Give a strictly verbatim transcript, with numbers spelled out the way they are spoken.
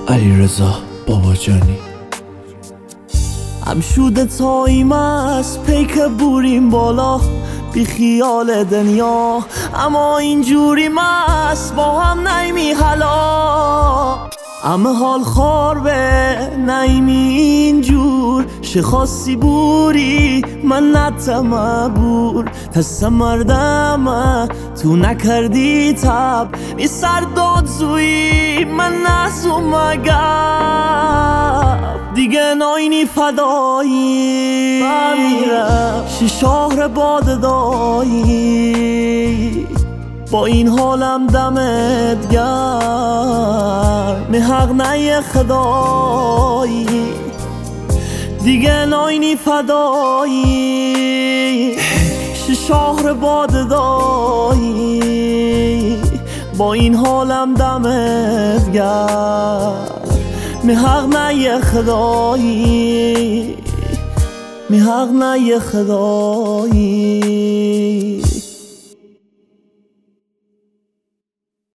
علیرضا باباجانی. هم شده تایم است پیک بوریم بالا بی خیال دنیا، اما اینجوری مست با هم نیمی حالا. همه حال خار به نیمی اینجور شه خاصی بوری من نتمه بور تسته مردمه تو نکردی تب می سر داد زوی من نزو مگم دیگه ناینی فدایی بمیرم شی شهر باد دایی با این حالم دمت گرم حق نه خدایی دیگه ناینی فدایی شی شهر باد دایی با این حالم دمت گرم حق نه خدایی حق نه خدایی.